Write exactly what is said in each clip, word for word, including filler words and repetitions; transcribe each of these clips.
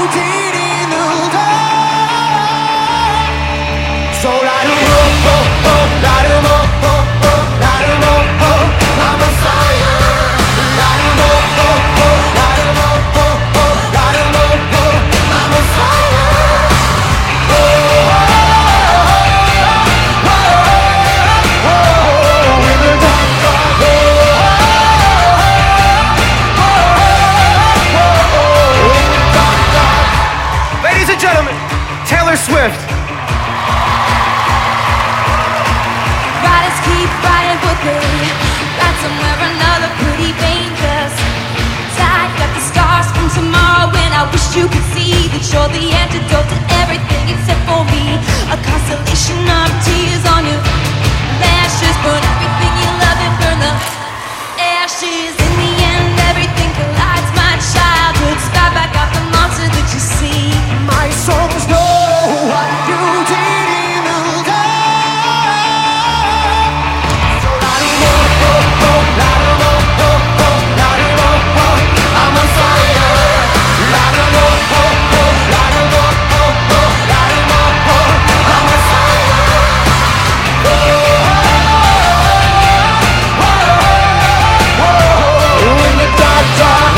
Taylor Swift. Riders keep riding, but they ride somewhere or another pretty dangerous. Tide got the scars from tomorrow when I wish you could see that you're the antidote to everything except for me. A constellation of tears on your lashes, burn everything you love and burn the ashes. In the end, everything collides. My childhood sky back out the monster that you see. My songs know what you did in the dark. So light 'em up, up, up, light 'em up, up, up, light 'em up, up. I'm on fire. Light 'em up, up, up, light 'em up, up, up, light 'em up, up. I'm on fire. Oh, oh, oh, oh, in the dark, dark.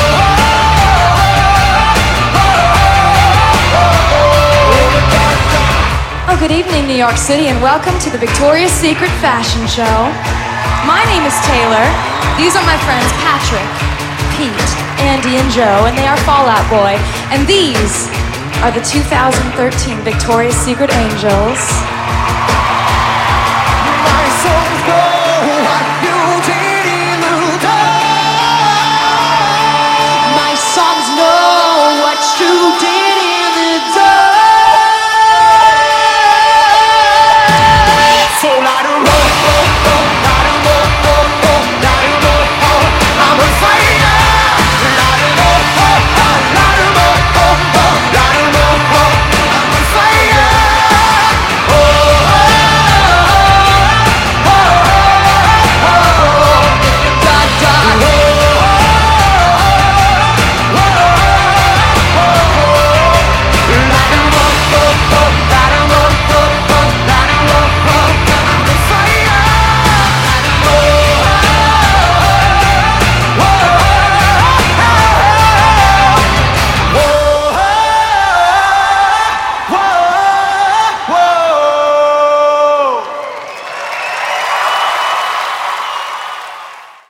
Oh, good evening, New York City, and welcome to the Victoria's Secret Fashion Show. My name is Taylor. These are my friends Patrick, Pete, Andy, and Joe, and they are Fall Out Boy. And these are the two thousand thirteen Victoria's Secret Angels. My soul's gone.